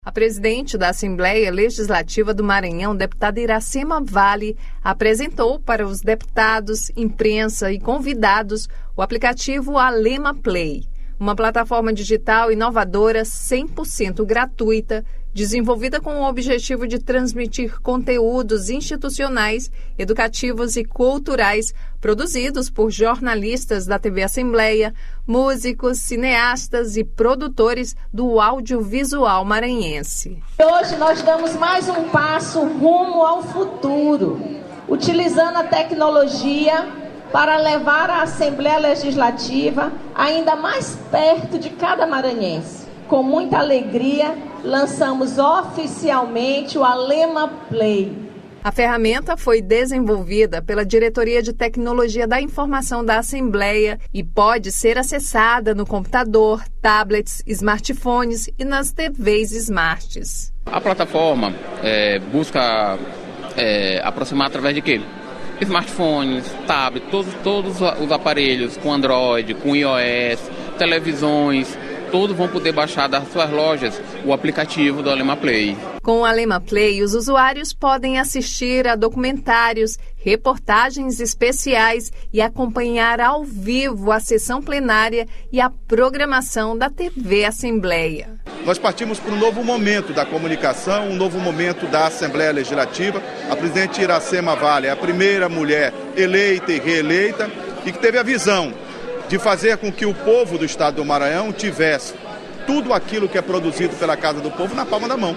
A presidente da Assembleia Legislativa do Maranhão, deputada Iracema Vale, apresentou para os deputados, imprensa e convidados o aplicativo Alema Play, uma plataforma digital inovadora 100% gratuita, desenvolvida com o objetivo de transmitir conteúdos institucionais, educativos e culturais produzidos por jornalistas da TV Assembleia, músicos, cineastas e produtores do audiovisual maranhense. Hoje nós damos mais um passo rumo ao futuro, utilizando a tecnologia para levar a Assembleia Legislativa ainda mais perto de cada maranhense. Com muita alegria, lançamos oficialmente o Alema Play. A ferramenta foi desenvolvida pela Diretoria de Tecnologia da Informação da Assembleia e pode ser acessada no computador, tablets, smartphones e nas TVs smarts. A plataforma busca aproximar através de quê? Smartphones, tablets, todos os aparelhos com Android, com iOS, televisões, todos vão poder baixar das suas lojas o aplicativo do Alema Play. Com o Alema Play, os usuários podem assistir a documentários, reportagens especiais e acompanhar ao vivo a sessão plenária e a programação da TV Assembleia. Nós partimos para um novo momento da comunicação, um novo momento da Assembleia Legislativa. A presidente Iracema Vale é a primeira mulher eleita e reeleita e que teve a visão de fazer com que o povo do estado do Maranhão tivesse tudo aquilo que é produzido pela Casa do Povo na palma da mão.